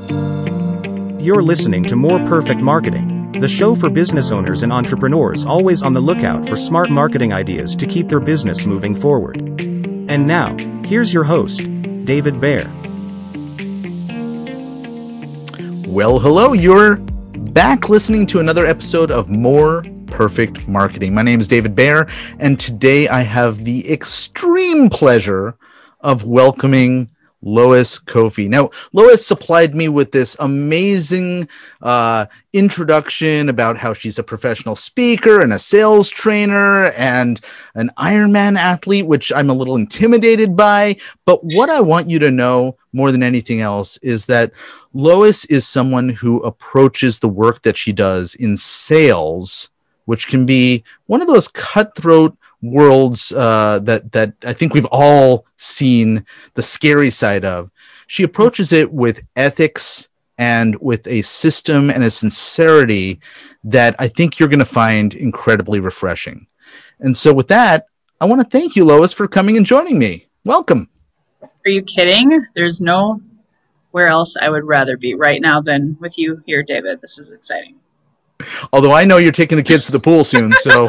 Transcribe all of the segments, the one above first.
You're listening to More Perfect Marketing, the show for business owners and entrepreneurs always on the lookout for smart marketing ideas to keep their business moving forward. And now, here's your host, David Baer. Well, hello, you're back listening to another episode of More Perfect Marketing. My name is David Baer, and today I have the extreme pleasure of welcoming Lois Kofi. Now, Lois supplied me with this amazing introduction about how she's a professional speaker and a sales trainer and an Ironman athlete, which I'm a little intimidated by. But what I want you to know more than anything else is that Lois is someone who approaches the work that she does in sales, which can be one of those cutthroat worlds that I think we've all seen the scary side of. She approaches it with ethics and with a system and a sincerity that I think you're going to find incredibly refreshing. And so with that, I want to thank you, Lois, for coming and joining me. Welcome. Are you kidding? There's nowhere else I would rather be right now than with you here, David. This is exciting. Although I know you're taking the kids to the pool soon, so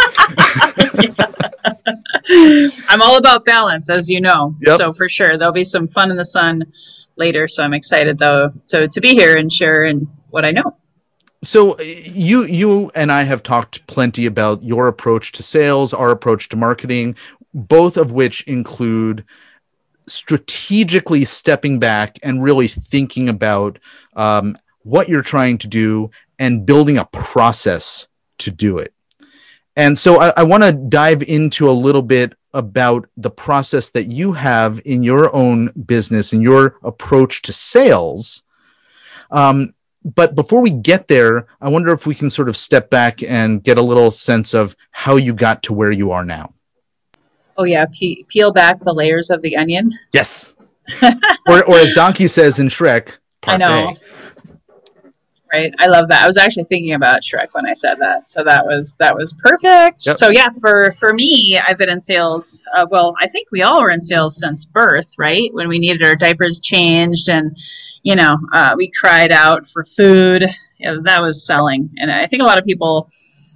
I'm all about balance, as you know. Yep. So for sure, there'll be some fun in the sun later. So I'm excited, though, to be here and share what I know. So you and I have talked plenty about your approach to sales, our approach to marketing, both of which include strategically stepping back and really thinking about what you're trying to do and building a process to do it. And so I want to dive into a little bit about the process that you have in your own business and your approach to sales. But before we get there, I wonder if we can sort of step back and get a little sense of how you got to where you are now. Oh, yeah. Peel back the layers of the onion. Yes. or as Donkey says in Shrek, parfait. I know. Right. I love that. I was actually thinking about Shrek when I said that. So that was perfect. Yep. So yeah, for me, I've been in sales. Well, I think we all were in sales since birth, right? When we needed our diapers changed and, we cried out for food. That was selling. And I think a lot of people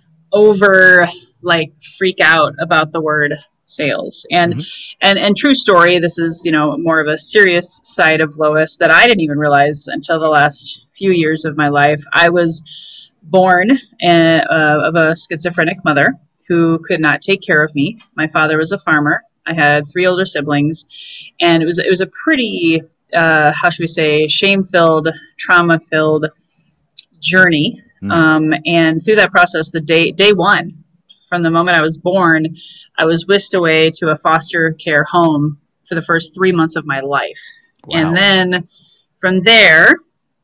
freak out about the word sales. And true story, this is, more of a serious side of Lois that I didn't even realize until the last few years of my life. I was born of a schizophrenic mother who could not take care of me. My father was a farmer. I had 3 older siblings, and it was a pretty, shame-filled, trauma-filled journey. And through that process, the day one, from the moment I was born, I was whisked away to a foster care home for the first 3 months of my life. Wow. And then from there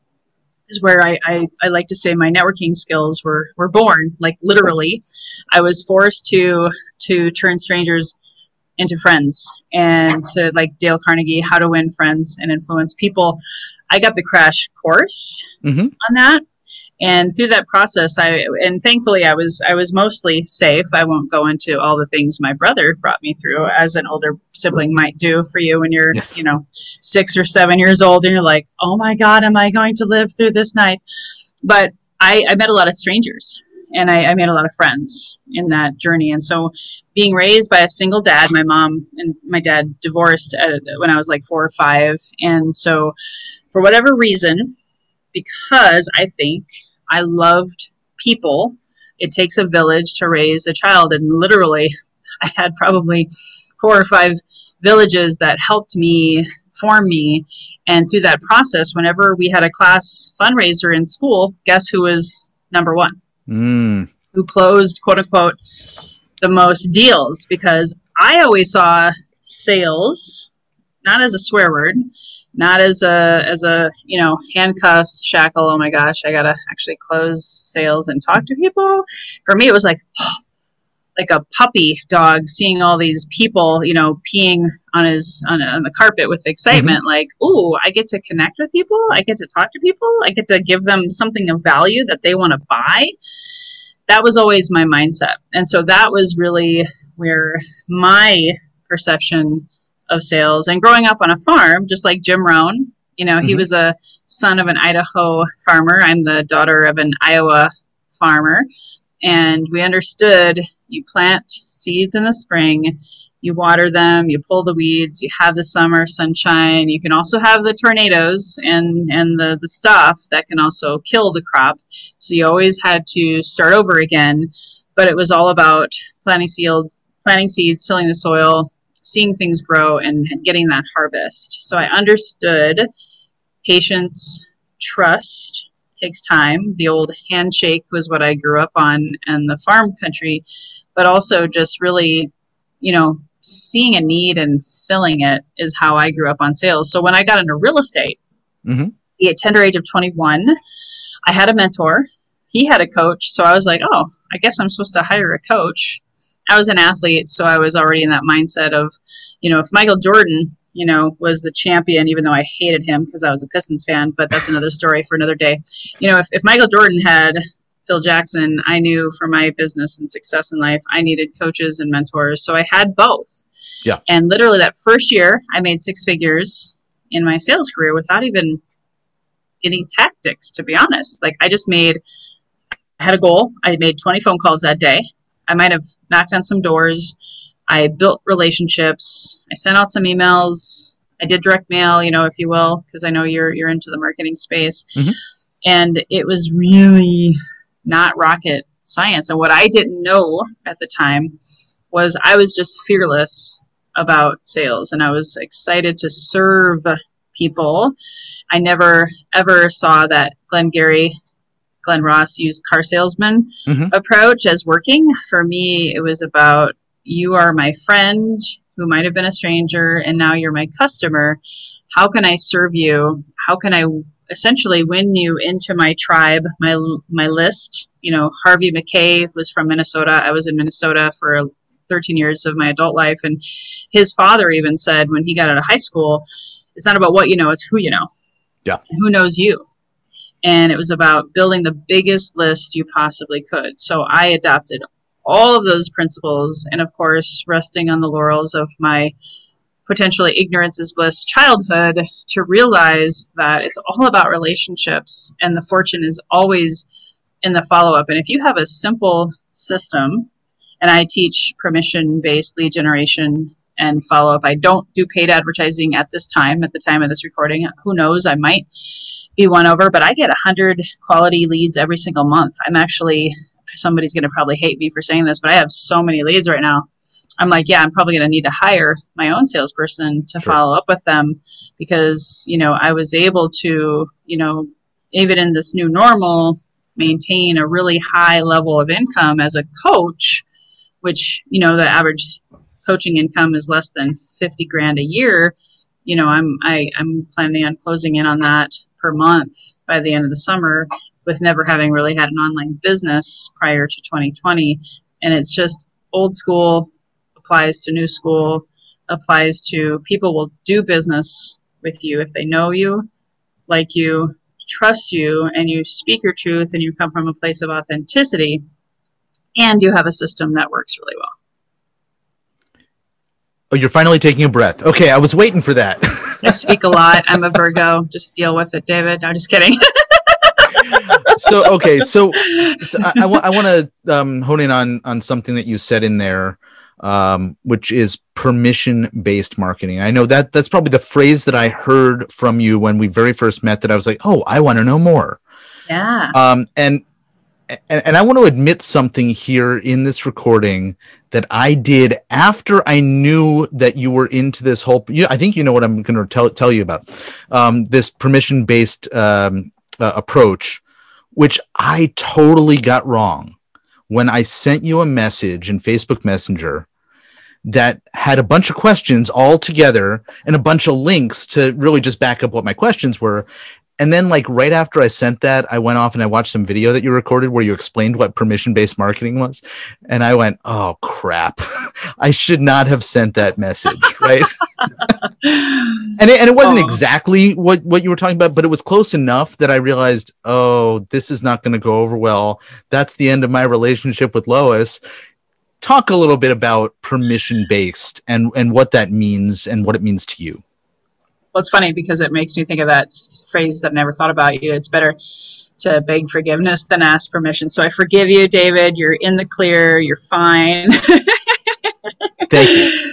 is where I like to say my networking skills were born, like literally. I was forced to turn strangers into friends, and to, like Dale Carnegie, How to Win Friends and Influence People. I got the crash course on that. And through that process, thankfully I was mostly safe. I won't go into all the things my brother brought me through, as an older sibling might do for you when you're, 6 or 7 years old, and you're like, oh my God, am I going to live through this night? But I met a lot of strangers, and I made a lot of friends in that journey. And so being raised by a single dad, my mom and my dad divorced when I was like 4 or 5. And so for whatever reason, because I think I loved people, it takes a village to raise a child. And literally, I had probably 4 or 5 villages that helped me, form me. And through that process, whenever we had a class fundraiser in school, guess who was number 1? Who closed, quote unquote, the most deals? Because I always saw sales, not as a swear word, not as a handcuffs, shackle. Oh my gosh, I gotta actually close sales and talk to people. For me, it was like a puppy dog seeing all these people, peeing on the carpet with excitement. Like, ooh, I get to connect with people. I get to talk to people. I get to give them something of value that they want to buy. That was always my mindset. And so that was really where my perception of sales, and growing up on a farm, just like Jim Rohn, You know, he was a son of an Idaho farmer. I'm the daughter of an Iowa farmer. And we understood you plant seeds in the spring, you water them, you pull the weeds, you have the summer sunshine. You can also have the tornadoes and the stuff that can also kill the crop. So you always had to start over again. But it was all about planting seeds, tilling the soil, seeing things grow, and getting that harvest. So I understood patience, trust takes time. The old handshake was what I grew up on in the farm country, but also just really, you know, seeing a need and filling it is how I grew up on sales. So when I got into real estate, at the tender age of 21, I had a mentor. He had a coach. So I was like, oh, I guess I'm supposed to hire a coach. I was an athlete, so I was already in that mindset of, you know, if Michael Jordan, you know, was the champion, even though I hated him because I was a Pistons fan, but that's another story for another day. You know, if Michael Jordan had Phil Jackson, I knew for my business and success in life, I needed coaches and mentors. So I had both. Yeah. And literally that first year, I made 6 figures in my sales career without even any tactics, to be honest. Like I had a goal. I made 20 phone calls that day. I might have knocked on some doors. I built relationships. I sent out some emails. I did direct mail, you know, if you will, because I know you're into the marketing space. And it was really not rocket science. And what I didn't know at the time was I was just fearless about sales, and I was excited to serve people. I never ever saw that Glenn Ross used car salesman approach as working. For me, it was about, you are my friend who might have been a stranger, and now you're my customer. How can I serve you? How can I essentially win you into my tribe, my list? You know, Harvey McKay was from Minnesota. I was in Minnesota for 13 years of my adult life. And his father even said when he got out of high school, it's not about what you know, it's who you know. Yeah. And who knows you. And it was about building the biggest list you possibly could. So I adopted all of those principles, and of course, resting on the laurels of my potentially ignorance is bliss childhood, to realize that it's all about relationships, and the fortune is always in the follow-up. And if you have a simple system, and I teach permission-based lead generation and follow-up. I don't do paid advertising at the time of this recording. Who knows? I might be won over, but I get 100 quality leads every single month. Somebody's going to probably hate me for saying this, but I have so many leads right now. I'm like, yeah, I'm probably going to need to hire my own salesperson to follow up with them, because, you know, I was able to, you know, even in this new normal, maintain a really high level of income as a coach, which, you know, the average coaching income is less than 50 grand a year. You know, I'm planning on closing in on that per month by the end of the summer, with never having really had an online business prior to 2020. And it's just old school, applies to new school, applies to people will do business with you if they know you, like you, trust you, and you speak your truth, and you come from a place of authenticity, and you have a system that works really well. Oh, you're finally taking a breath. Okay, I was waiting for that. I speak a lot. I'm a Virgo. Just deal with it, David. No, just kidding. So I want to hone in on something that you said in there, which is permission-based marketing. I know that's probably the phrase that I heard from you when we very first met, that I was like, oh, I want to know more. Yeah. And I want to admit something here in this recording that I did after I knew that you were into this whole, I think you know what I'm going to tell you about, this permission-based approach, which I totally got wrong when I sent you a message in Facebook Messenger that had a bunch of questions all together and a bunch of links to really just back up what my questions were. And then, like, right after I sent that, I went off and I watched some video that you recorded where you explained what permission-based marketing was. And I went, oh, crap. I should not have sent that message, right? and it wasn't exactly what you were talking about, but it was close enough that I realized, oh, this is not going to go over well. That's the end of my relationship with Lois. Talk a little bit about permission-based and what that means and what it means to you. Well, it's funny because it makes me think of that phrase that I've never thought about you. It's better to beg forgiveness than ask permission. So I forgive you, David. You're in the clear. You're fine. Thank you.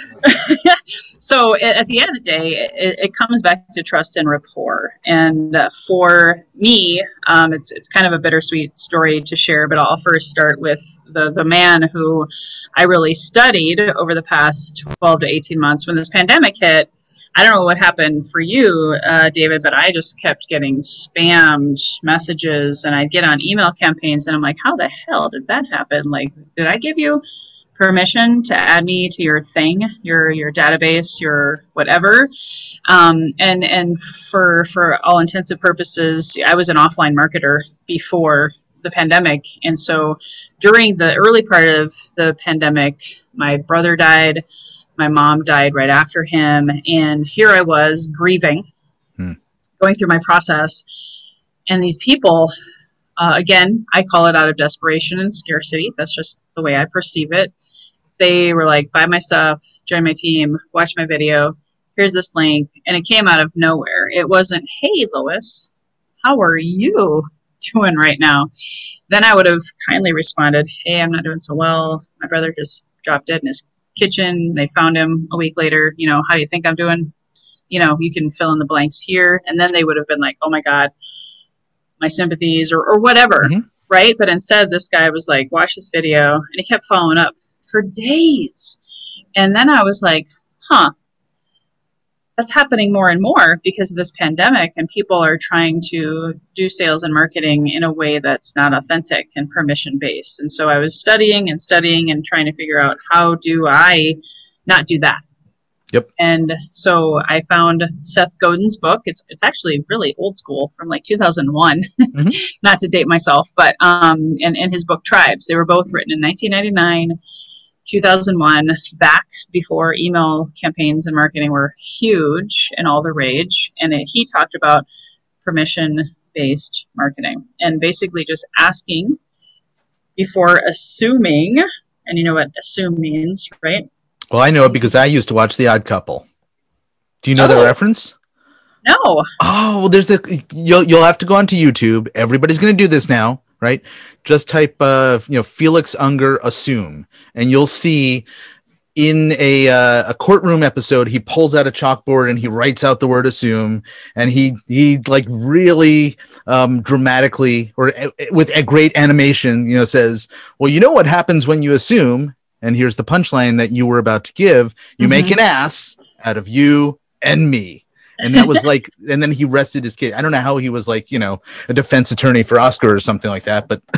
So at the end of the day, it comes back to trust and rapport. And for me, it's kind of a bittersweet story to share, but I'll first start with the man who I really studied over the past 12 to 18 months when this pandemic hit. I don't know what happened for you, David, but I just kept getting spammed messages, and I'd get on email campaigns, and I'm like, how the hell did that happen? Like, did I give you permission to add me to your thing, your database, your whatever? And for all intents and purposes, I was an offline marketer before the pandemic, and so during the early part of the pandemic, my brother died. My mom died right after him, and here I was grieving, going through my process. And these people, again, I call it out of desperation and scarcity. That's just the way I perceive it. They were like, buy my stuff, join my team, watch my video. Here's this link. And it came out of nowhere. It wasn't, hey, Lois, how are you doing right now? Then I would have kindly responded, hey, I'm not doing so well. My brother just dropped dead in his kitchen. They found him a week later. You know, how do you think I'm doing? You know, you can fill in the blanks here. And then they would have been like, oh my God, my sympathies or whatever. Mm-hmm. Right. But instead, this guy was like, watch this video. And he kept following up for days. And then I was like, that's happening more and more because of this pandemic, and people are trying to do sales and marketing in a way that's not authentic and permission based. And so I was studying and trying to figure out, how do I not do that? Yep. And so I found Seth Godin's book. It's actually really old school, from like 2001, mm-hmm. Not to date myself, but and his book Tribes. They were both written in 1999. 2001, back before email campaigns and marketing were huge and all the rage. And he talked about permission-based marketing and basically just asking before assuming. And you know what assume means, right? Well, I know it because I used to watch The Odd Couple. Do you know that reference? No. Oh, well, you'll have to go onto YouTube. Everybody's going to do this now. Right? Just type, Felix Unger assume, and you'll see in a courtroom episode, he pulls out a chalkboard and he writes out the word assume, and he like really dramatically or with a great animation, says, well, you know what happens when you assume, and here's the punchline that you were about to give. You make an ass out of you and me. And that was like, and then he rested his case. I don't know how he was like, a defense attorney for Oscar or something like that, but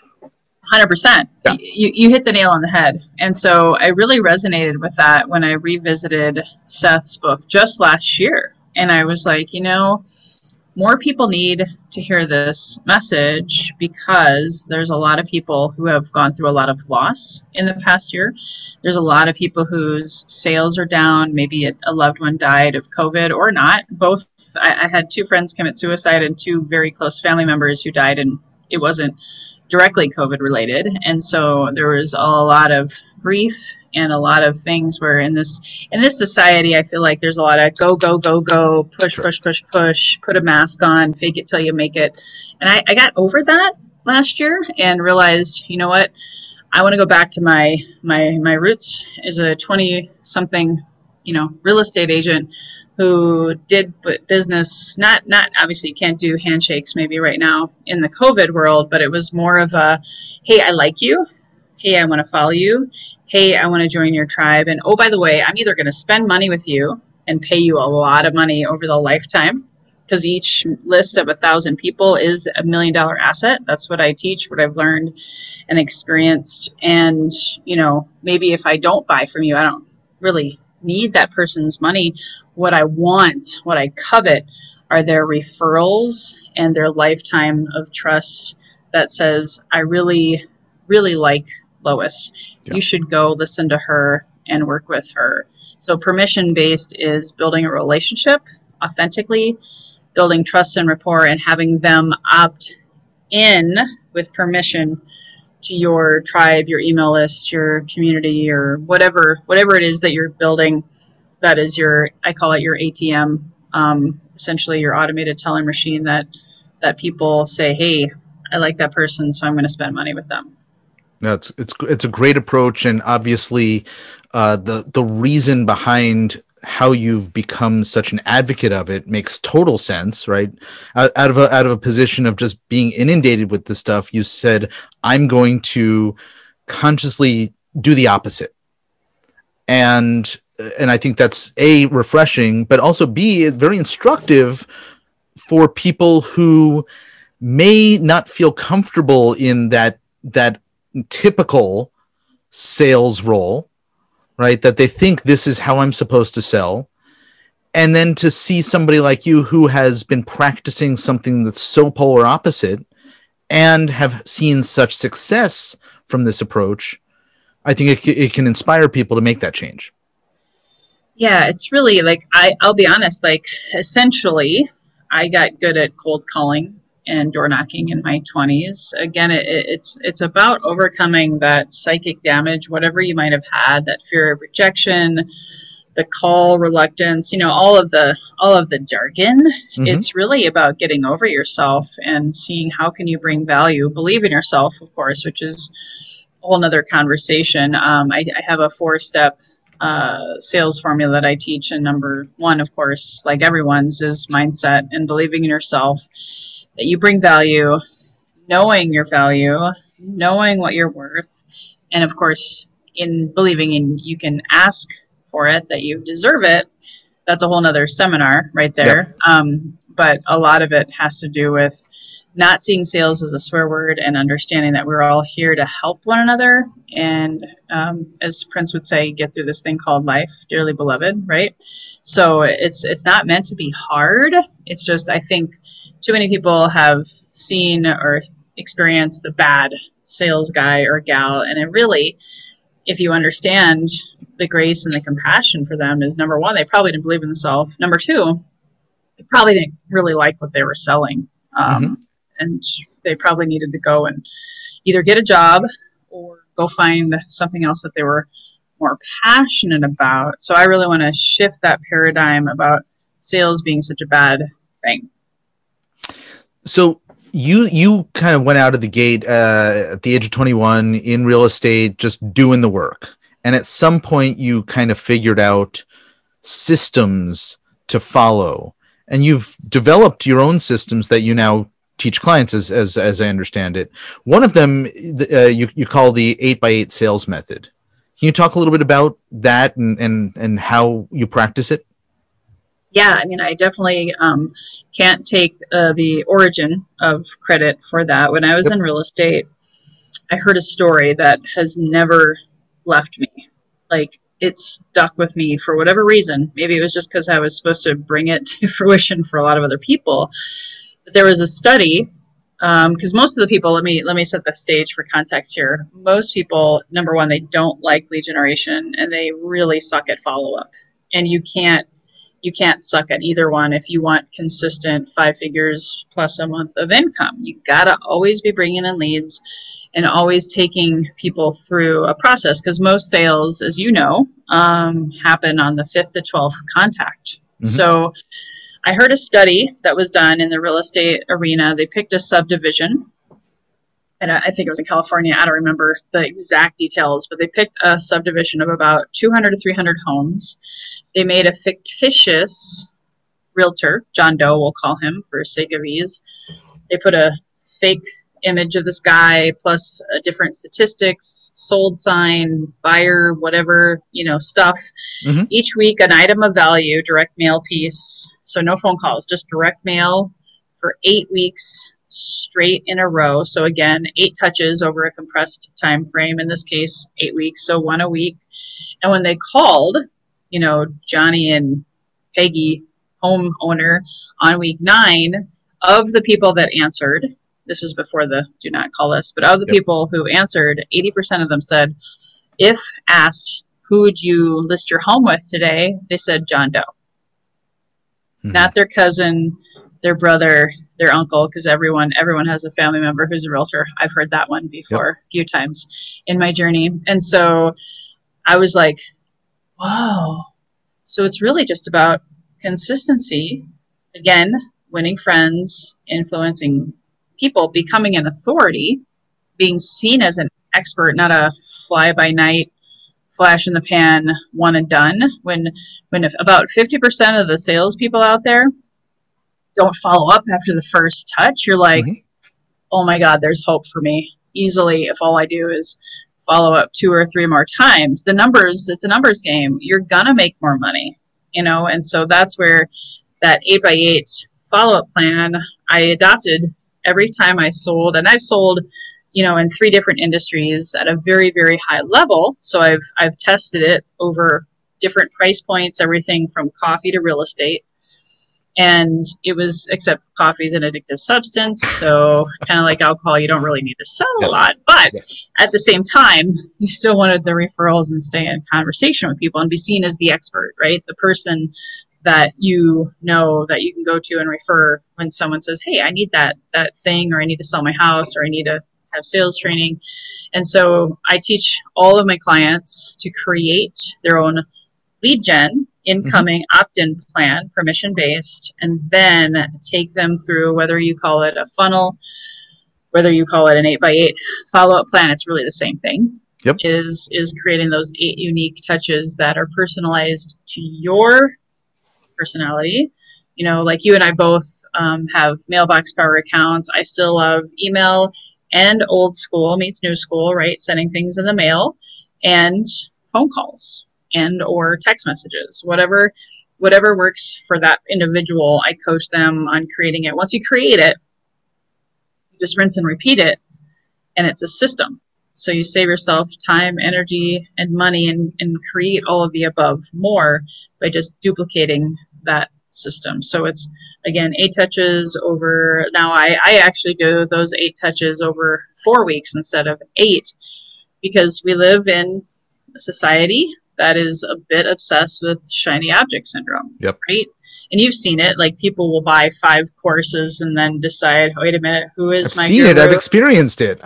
100%. Yeah. You hit the nail on the head. And so I really resonated with that when I revisited Seth's book just last year. And I was like, more people need to hear this message because there's a lot of people who have gone through a lot of loss in the past year. There's a lot of people whose sales are down. Maybe a loved one died of COVID or not. Both. I had 2 friends commit suicide and 2 very close family members who died, and it wasn't directly COVID related. And so there was a lot of grief and a lot of things where in this society, I feel like there's a lot of go, push, put a mask on, fake it till you make it. And I got over that last year and realized, you know what? I want to go back to my roots as a 20-something, real estate agent who did business, not obviously you can't do handshakes maybe right now in the COVID world, but it was more of a, hey, I like you. Hey, I want to follow you. Hey, I want to join your tribe. And oh, by the way, I'm either going to spend money with you and pay you a lot of money over the lifetime, because each list of 1,000 people is $1 million asset. That's what I teach, what I've learned and experienced. And, maybe if I don't buy from you, I don't really need that person's money. What I want, what I covet are their referrals and their lifetime of trust that says, I really, really like Lois. Yeah. You should go listen to her and work with her. So permission-based is building a relationship authentically, building trust and rapport, and having them opt in with permission to your tribe, your email list, your community, or whatever it is that you're building. That is I call it your ATM essentially your automated teller machine that people say, hey, I like that person, so I'm going to spend money with them. It's a great approach, and obviously, the reason behind how you've become such an advocate of it makes total sense, right? Out of a position of just being inundated with this stuff, you said, I'm going to consciously do the opposite, and I think that's A, refreshing, but also B, very instructive for people who may not feel comfortable in that typical sales role, right? That they think this is how I'm supposed to sell. And then to see somebody like you who has been practicing something that's so polar opposite and have seen such success from this approach, I think it can inspire people to make that change. Yeah, it's really like, I'll be honest, like essentially I got good at cold calling and door knocking in my 20s. Again, it's about overcoming that psychic damage, whatever you might have had, that fear of rejection, the call reluctance, all of the jargon. Mm-hmm. It's really about getting over yourself and seeing how can you bring value, believe in yourself, of course, which is a whole nother conversation. I have a 4-step sales formula that I teach, and number one, of course, like everyone's, is mindset and believing in yourself, that you bring value, knowing your value, knowing what you're worth, and of course, in believing in you can ask for it, that you deserve it. That's a whole nother seminar right there. Yep. But a lot of it has to do with not seeing sales as a swear word and understanding that we're all here to help one another. And as Prince would say, get through this thing called life, dearly beloved, right? So it's not meant to be hard. It's just, I think, too many people have seen or experienced the bad sales guy or gal. And it really, if you understand the grace and the compassion for them, is number one, they probably didn't believe in themselves. Number two, they probably didn't really like what they were selling. And they probably needed to go and either get a job or go find something else that they were more passionate about. So I really want to shift that paradigm about sales being such a bad thing. So you kind of went out of the gate at the age of 21 in real estate, just doing the work. And at some point you kind of figured out systems to follow, and you've developed your own systems that you now teach clients, as I understand it. One of them you call the 8x8 sales method. Can you talk a little bit about that and how you practice it? Yeah, I mean, I definitely can't take the origin of credit for that. When I was in real estate, I heard a story that has never left me. Like, it stuck with me for whatever reason. Maybe it was just because I was supposed to bring it to fruition for a lot of other people. But there was a study, because most of the people, let me set the stage for context here. Most people, number one, they don't like lead generation, and they really suck at follow-up. And you can't suck at either one if you want consistent 5 figures plus a month of income. You gotta always be bringing in leads and always taking people through a process, because most sales, as you know, happen on the 5th to 12th contact. Mm-hmm. So I heard a study that was done in the real estate arena. They picked a subdivision, and I think it was in California. I don't remember the exact details, but they picked a subdivision of about 200 to 300 homes. They made a fictitious realtor, John Doe, we'll call him for sake of ease. They put a fake image of this guy plus different statistics, sold sign, buyer, whatever, stuff. Mm-hmm. Each week, an item of value, direct mail piece. So no phone calls, just direct mail for 8 weeks straight in a row. So again, 8 touches over a compressed time frame. In this case, 8 weeks, so 1 a week. And when they called, Johnny and Peggy, homeowner, on week 9, of the people that answered, this was before the do not call list, but of the people who answered, 80% of them said, if asked, who would you list your home with today? They said John Doe. Mm-hmm. Not their cousin, their brother, their uncle, because everyone has a family member who's a realtor. I've heard that one before a few times in my journey. And so I was like, whoa. So it's really just about consistency, again, winning friends, influencing people, becoming an authority, being seen as an expert, not a fly by night, flash in the pan, one and done. When if about 50% of the salespeople out there don't follow up after the first touch, you're like, oh my God, there's hope for me. Easily, if all I do is follow up 2 or 3 more times, the numbers, it's a numbers game. You're gonna make more money, and so that's where that 8x8 follow-up plan I adopted every time I sold, and I've sold, in 3 different industries at a very, very high level. So I've tested it over different price points, everything from coffee to real estate. And it was, except coffee is an addictive substance. So kind of like alcohol, you don't really need to sell a lot. But at the same time, you still wanted the referrals and stay in conversation with people and be seen as the expert, right? The person that that you can go to and refer when someone says, hey, I need that thing, or I need to sell my house, or I need to have sales training. And so I teach all of my clients to create their own lead gen incoming opt-in plan, permission-based, and then take them through, whether you call it a funnel, whether you call it an 8x8 follow-up plan, it's really the same thing. Yep. Is creating those 8 unique touches that are personalized to your personality. Like you and I both have mailbox power accounts. I still love email and old school meets new school, right? Sending things in the mail and phone calls and or text messages, whatever works for that individual. I coach them on creating it. Once you create it, you just rinse and repeat it, and it's a system. So you save yourself time, energy, and money, and create all of the above more by just duplicating that system. So it's, again, 8 touches over. Now I actually do those 8 touches over 4 weeks instead of 8, because we live in a society that is a bit obsessed with shiny object syndrome. Yep. Right? And you've seen it. Like, people will buy 5 courses and then decide, wait a minute, who is I've my seen guru? it. I've experienced it.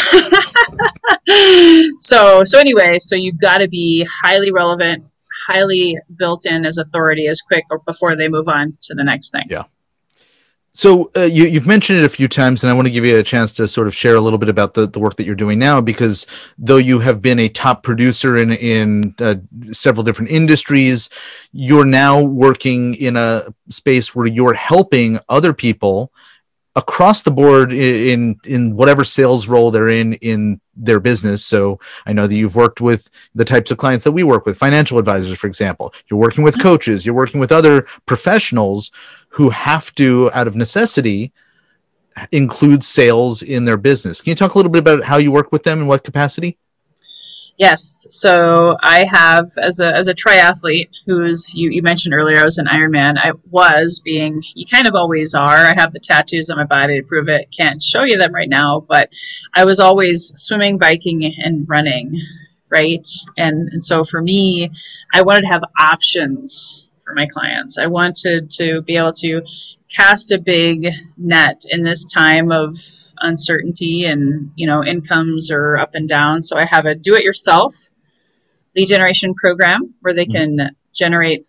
So anyway, so you've got to be highly relevant, highly built in as authority as quick or before they move on to the next thing. Yeah. So you've mentioned it a few times, and I want to give you a chance to sort of share a little bit about the work that you're doing now, because though you have been a top producer in several different industries, you're now working in a space where you're helping other people across the board in whatever sales role they're in their business. So I know that you've worked with the types of clients that we work with, financial advisors, for example. You're working with coaches, you're working with other professionals who have to, out of necessity, include sales in their business. Can you talk a little bit about how you work with them and what capacity? Yes. So I have, as a triathlete, who's, you mentioned earlier, I was an Ironman. I was being, you kind of always are. I have the tattoos on my body to prove it. Can't show you them right now, but I was always swimming, biking, and running, right? And so for me, I wanted to have options for my clients. I wanted to be able to cast a big net in this time of uncertainty, and incomes are up and down. So I have a do-it-yourself lead generation program where they can generate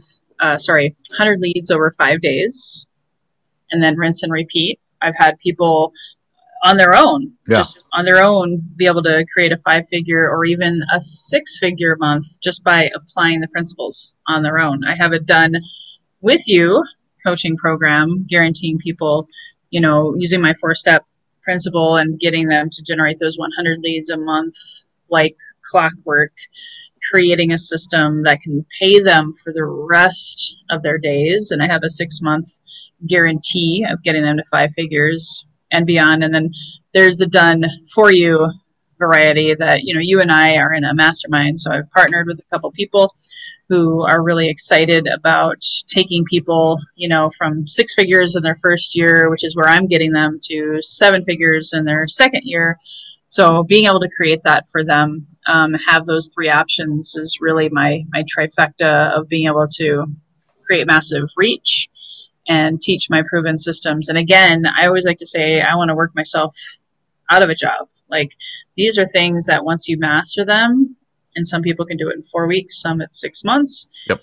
100 leads over 5 days, and then rinse and repeat. I've had people on their own, just on their own, be able to create a 5-figure or even a 6-figure month just by applying the principles on their own. I have it done with you coaching program, guaranteeing people, using my 4-step principle and getting them to generate those 100 leads a month like clockwork, creating a system that can pay them for the rest of their days. And I have a 6-month guarantee of getting them to 5 figures and beyond. And then there's the done for you variety that, you and I are in a mastermind. So I've partnered with a couple people who are really excited about taking people, from 6 figures in their first year, which is where I'm getting them, to 7 figures in their second year. So being able to create that for them, have those 3 options, is really my trifecta of being able to create massive reach and teach my proven systems. And again, I always like to say, I want to work myself out of a job. Like, these are things that once you master them, and some people can do it in 4 weeks, some at 6 months. Yep.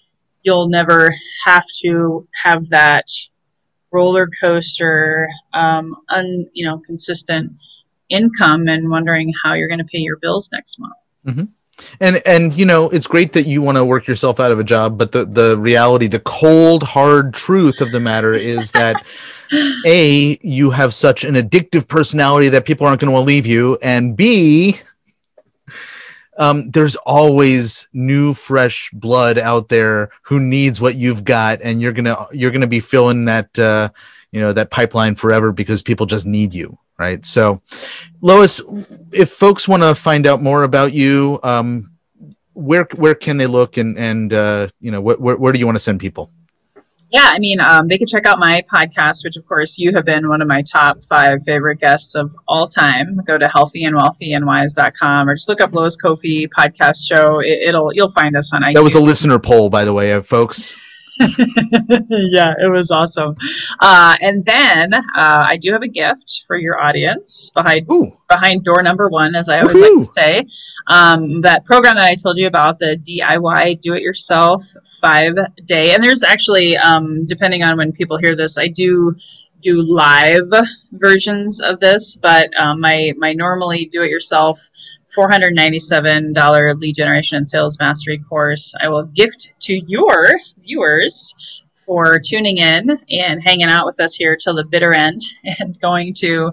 you'll never have to have that roller coaster, consistent income and wondering how you're going to pay your bills next month. Mm-hmm. And it's great that you want to work yourself out of a job, but the reality, the cold, hard truth of the matter is that A, you have such an addictive personality that people aren't going to want to leave you, and B, there's always new, fresh blood out there who needs what you've got, and you're gonna be filling that that pipeline forever because people just need you. Right. So, Lois, if folks want to find out more about you, where can they look, and where do you want to send people? Yeah, I mean, they can check out my podcast, which of course you have been one of my top 5 favorite guests of all time. Go to healthyandwealthyandwise.com or just look up Lois Kofi podcast show. You'll find us on iTunes. That was a listener poll, by the way, folks. Yeah, it was awesome. And then I do have a gift for your audience behind door number 1, as I always like to say. That program that I told you about, the DIY Do-It-Yourself 5-day. And there's actually, depending on when people hear this, I do live versions of this, but my normally do-it-yourself $497 lead generation and sales mastery course I will gift to your viewers for tuning in and hanging out with us here till the bitter end and going to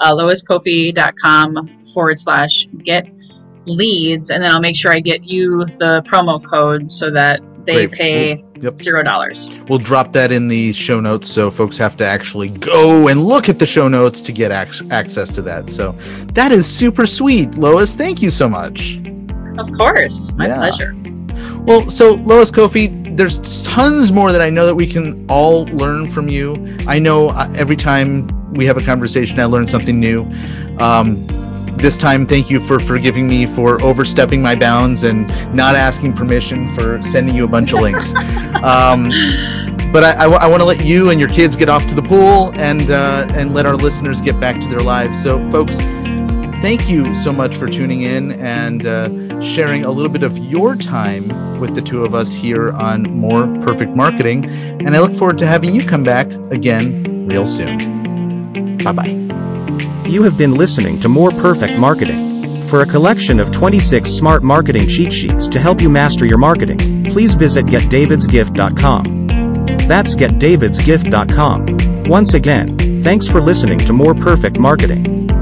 loiskofi.com/get leads, and then I'll make sure I get you the promo code so that they pay $0. We'll drop that in the show notes, so folks have to actually go and look at the show notes to get access to that. So that is super sweet, Lois. Thank you so much. Of course. My pleasure. Well, so Lois Kofi, there's tons more that I know that we can all learn from you. I know every time we have a conversation, I learn something new. This time, thank you for forgiving me for overstepping my bounds and not asking permission for sending you a bunch of links. But I want to let you and your kids get off to the pool and let our listeners get back to their lives. So, folks, thank you so much for tuning in and sharing a little bit of your time with the two of us here on More Perfect Marketing. And I look forward to having you come back again real soon. Bye-bye. You have been listening to More Perfect Marketing. For a collection of 26 smart marketing cheat sheets to help you master your marketing, please visit getdavidsgift.com. That's getdavidsgift.com. Once again, thanks for listening to More Perfect Marketing.